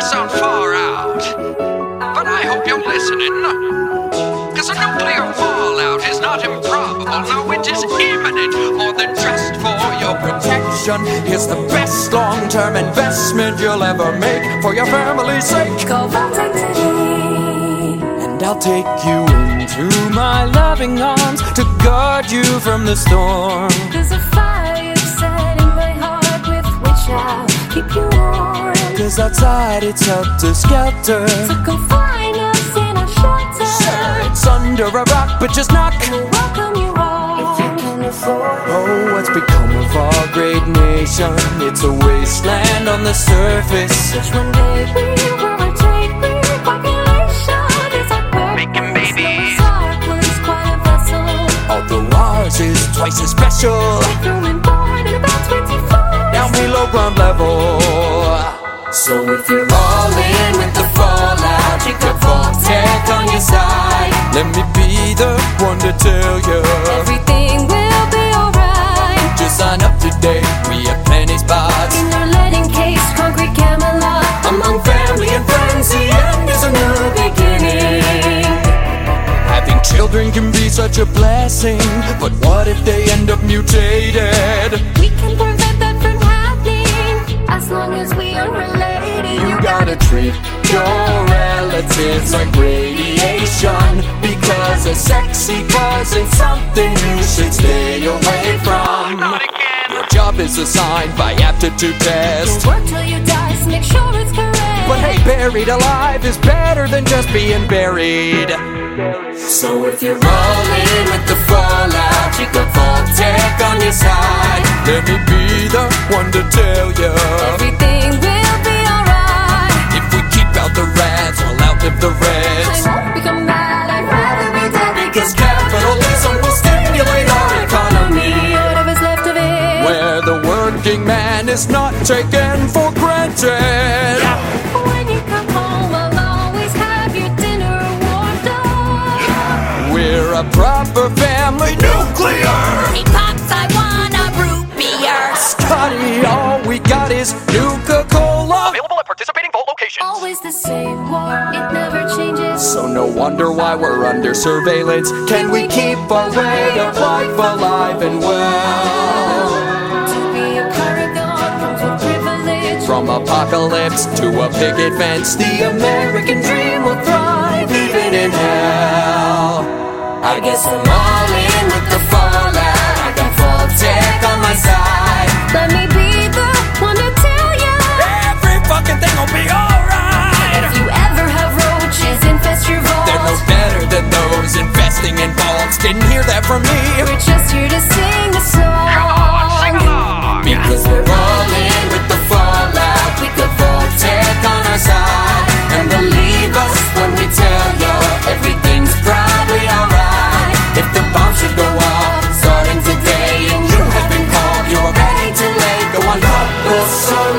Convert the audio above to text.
so far out. But I hope you're listening. Cause a nuclear fallout is not improbable. No, it is imminent. More than just for your protection. Here's the best long-term investment you'll ever make for your family's sake. Go Vault-Tec today. And I'll take you into my loving arms to guard you from the storm. There's a fire set in my heart with which I'll keep you warm. Cause outside it's helter-skelter. So come find us in our shelter. Sure, it's under a rock, but just knock. We'll welcome you all if you can afford it. Oh, what's become of our great nation? It's a wasteland on the surface. Which one day we will retake. Repopulation is our purpose. Making babies. Our was quite a vessel. Although ours is twice as special. With room and board and about 24. Down below ground level. So if you're all in with the fallout, you got Vault-Tec on your side. Let me be the one to tell you Everything will be alright. just sign up today, we have plenty spots. In our lead case, concrete Camelot. Among family and friends, the end is a new beginning. Having children can be such a blessing, but what if they end up mutated? We can prevent that from happening as long as we are related. You gotta treat your relatives like radiation, because a sexy cousin's something you should stay away from. Your job is assigned by aptitude test. Work till you die, so make sure it's correct. But hey, buried alive is better than just being buried. So if you're rolling with the fallout, you got Vault-Tec on your side. Let me be the one to tell you Everything will be alright. if we keep out the rats, we'll outlive the I reds. won't become mad, I'd rather be dead. Because capitalism will stimulate our economy, Whatever's left of it. where the working man is not taken for granted. When you come home, I'll always have your dinner warmed up. We're a proper family nuclear. Hey Pops, I want a root beer. Scotty, all we got is Nuka-Cola. Available at participating Vault locations. Always the same war, it never changes. So no wonder why we're under surveillance. Can we keep our way of life alive and well? To be a paragon comes with privilege. From apocalypse to a picket fence, the American dream will thrive even in hell. I guess I'm all in with the fallout. I got Vault-Tec on my side. Let me be the one to tell you. Every fucking thing will be alright. If you ever have roaches infest your vault, They're no better than those investing in vaults. Didn't hear that from me. we're just here to sing the song. Come on, sing along. Because we're all in with the fallout. We got Vault-Tec on our side. And believe us when we tell you everything's probably alright. If the bomb should go off starting today and you have been called, you're ready to lay. Go on, love will